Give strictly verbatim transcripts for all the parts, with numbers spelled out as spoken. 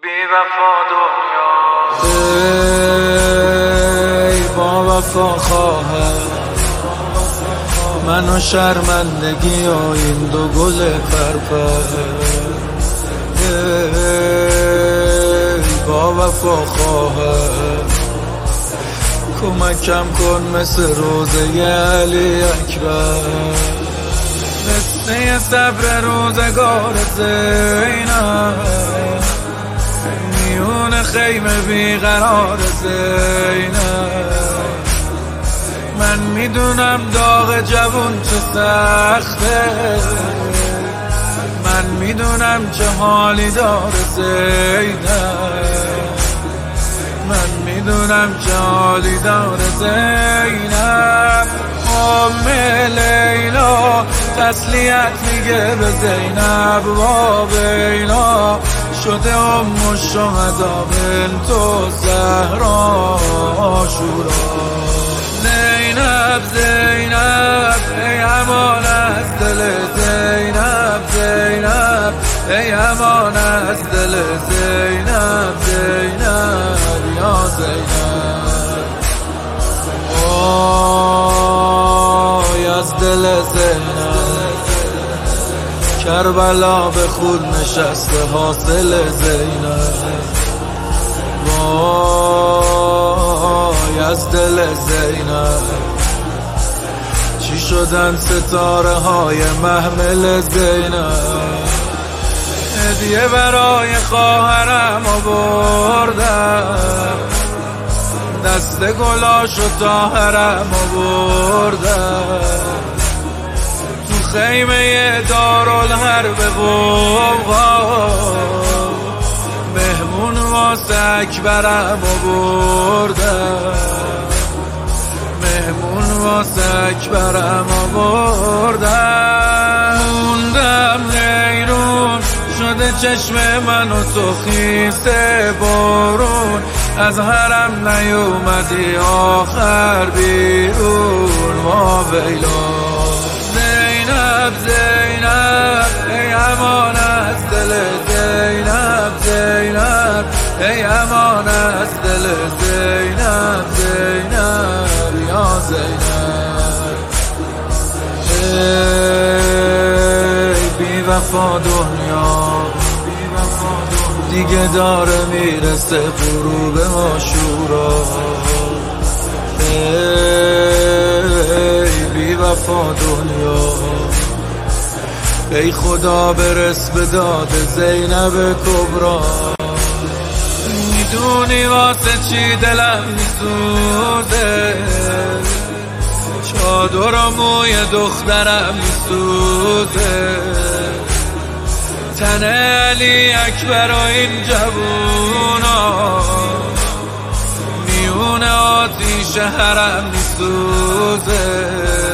بی وفا دنیا ای با وفا خواهر من و شرمندگی و این دو گل پرپر. ای با وفا خواهر کمکم کن مثل روزه علی اکبر، مثل صبر روزگار زینب میون خیمه بیقرار زینب. من میدونم داغ جوون چه سخته، من میدونم چه حالی داره زینب، من میدونم چه حالی داره زینب. ام لیلا تسلیت میگه به زینب و بینا شده ام الشهدا بنت زهرا عاشورا. زینب زینب ای امان از دل زینب، زینب ای امان از دل زینب، زینب یا زینب. آی از دل زینب کربلا به خود نشسته حاصل زینب. وای از دل زینب چی شدن ستاره های محمل زینب. هدیه برای خواهرم آوردم، دست گلاش و طاهرم آوردم، تو خیمه دارالحرب قوقا مهمون واسه اکبرم آوردم، مهمون واسه اکبرم آوردم. موندم نیرون شده چشم من و تو خیسه بارون، از حرم نیومدی آخر بیرون ما ویلا. زینب زینب ای امان از دل زینب، زینب ای امان از دل زینب، زینب یا زینب. ای بی وفا دنیا دیگه داره میرسه غروب عاشورا. ای بی وفا دنیا ای خدا برس به داد زینب کبرا. میدونی واسه چی دلم میسوزه، چادر و موی دخترم میسوزه، تن علی اکبر و این جوونا میون آتیش حرم میسوزه،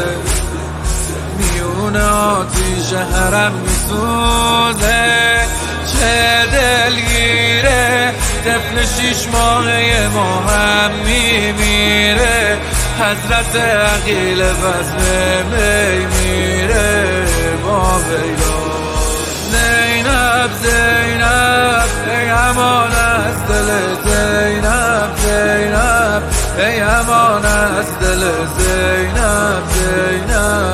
میون آتیش حرم میسوزه. چه دلگیره طفل شیش ماهه ما هم میمیره، حضرت عقیل وزن می میره با ویلا. زینب زینب ای امان از دل زینب، زینب ای امان از دل زینب، زینب